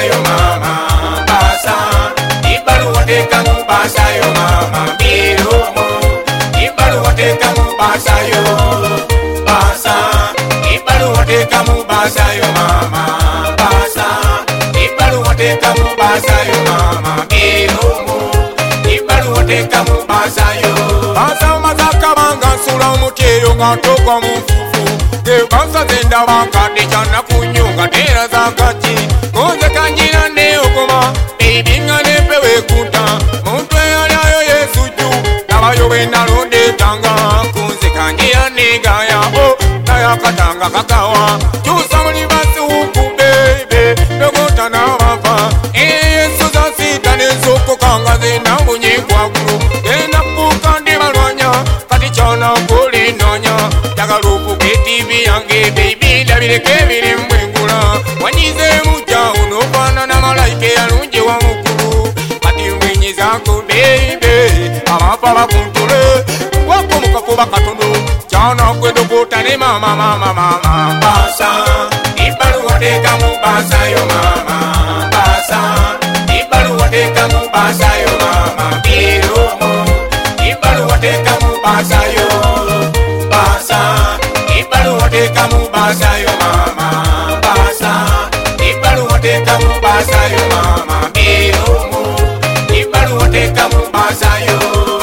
yo mama basa ibalu wateka mu basa yo mama birumo ibalu wateka mu basa yo basa ibalu wateka mu basa yo mama basa ibalu wateka mu basa yo mama birumo ibalu wateka mu basa yo basa mazaka banga sula mutero ngatoko mu Basa zenda wakati chana kunyunga tera zakati Konze kanjina ne okoma Baby nga nepewe kuta Muntu yayo Yesu ju Nawayo wena londe tanga Konze kanjina ne gaya Oh, naya katanga kakawa Chusa muli basi huku baby Nogota na wapa Yesu za sita nezoko kanga zena munye kwa kuru Kena kukandi malwanya Kati chana kuli nonya Jagalupu TV yange baby ndabireke biri mwengula wanyize muja unofana na malaika yalunje wa mukuru kati mwenye zako baby amapa bakuntule wako mukakuba katondo chana kwedo kutane mama basa ibalu wateka mu basa yo mama basa ibalu wateka mu basa yo mama birumo ibalu wateka mu basa yo basa ibalu wateka mu basa yo mama basa ibalu wateka mu basa yo mama birumo ibalu wateka mu basa yo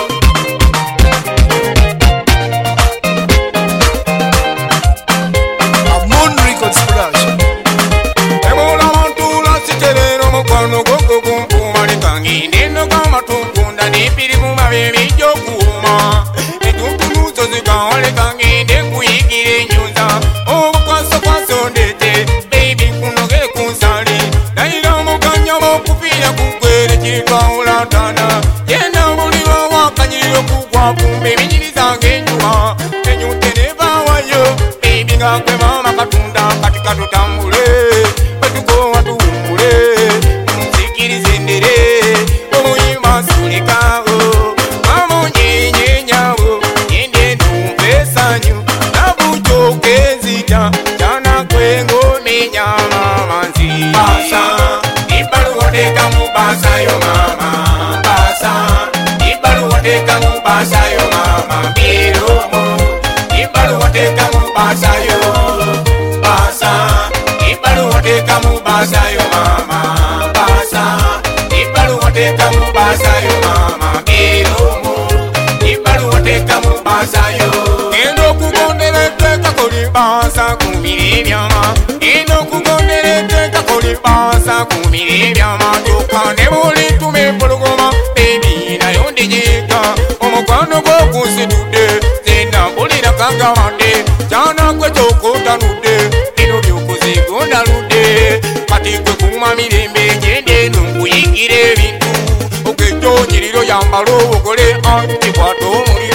Moon Records production Emola mantula siterero mukwano goko kumpuma likangi neno kama tukunda nipiri mumabebi jokuma etutunuzo zikawale kangi ndekuyigire nyunza obukwaso kwaso ndete baby kunogere kunsali naira mukanya mokupira kukwere chitwaulatana yenda muliwa wakanyiriro kugwa kumbe binyiriza ngenyuma enyutenebawayo baby ngakwe mama katunda katika tutambule batuko watumbule muzikirize ndere omuyimba sulikawo mamonyenyenyawo yende numpesanyu nabuchokezita chana kwengo minyama manzi basa ibalu wateka mu basa yo mama basa ibalu wateka mu basa yo mama birumo ibalu wateka mu basa yo basa ibalu wateka mu basa yo mama basa ibalu wateka mu basa yo mama birumo ibalu wateka mu basa yo endo kugondere teka kolibasa kumiri byama endo kugondere teka kolibasa kumiri byama tukane boli tumepologoma baby nayo ndijika omukwano gwokusitude zena bulira kagawande chana kwe chokotanude ino byokuzigunda lude kati kwe kuma mirembe jende nunguyigire bintu okejo nyiriro yambalo ogole anti kwato muri